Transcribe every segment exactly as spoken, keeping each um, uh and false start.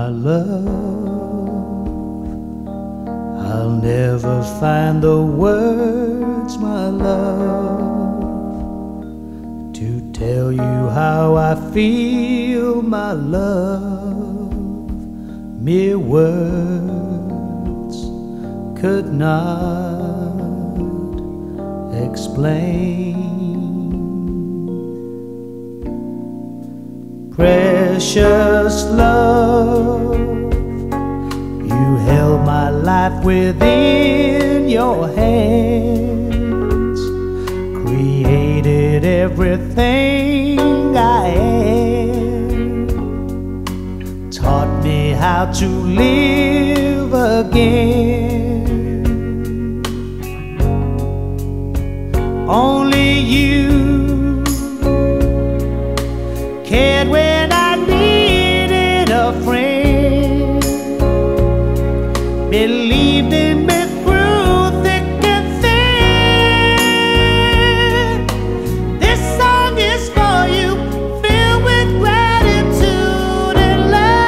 My love, I'll never find the words, my love, to tell you how I feel, my love. Mere words could not explain. Precious love, you held my life within your hands, created everything I am, taught me how to live again. Only you cared when I needed a friend, believed in me through thick and thin. This song is for you, filled with gratitude and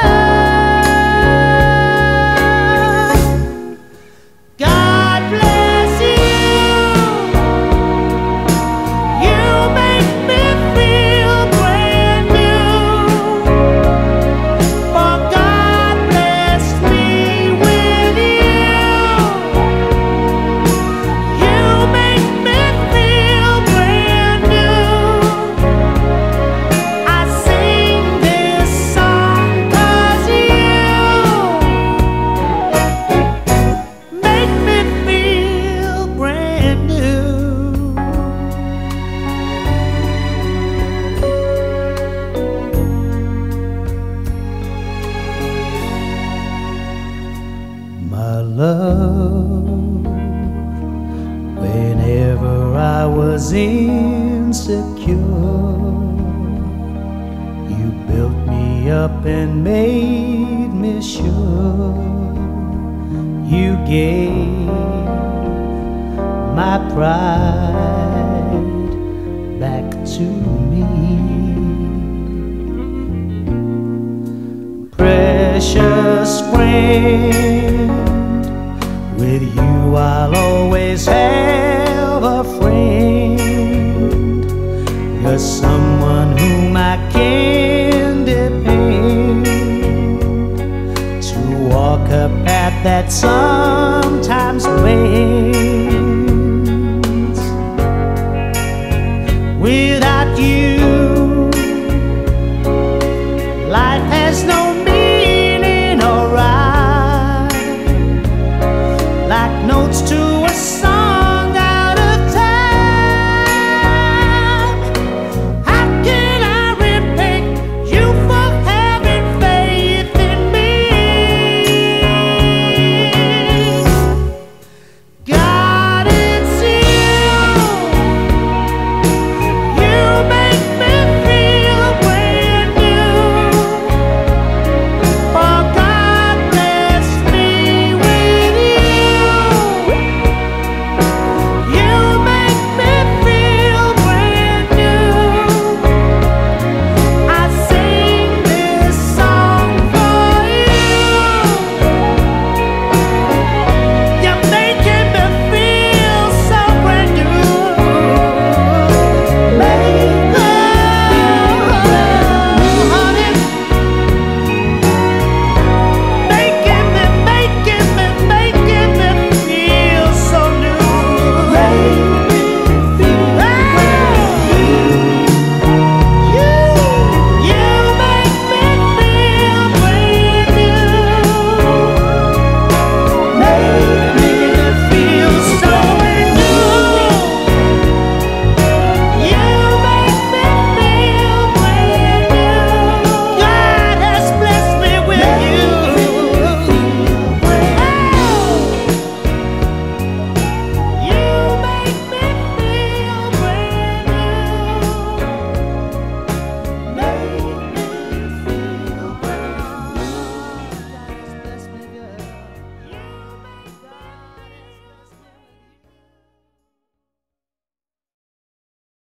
love. God bless you. You make me feel brand new. For God blessed me with you. You make me feel brand new. I sing this song 'cause you make me feel brand new. My love, whenever I was insecure, you built me up and made me sure. You gave my pride back to me. Precious friend, with you I'll always have a friend. You're someone whom I can depend, to walk a path that sometimes bends. Without you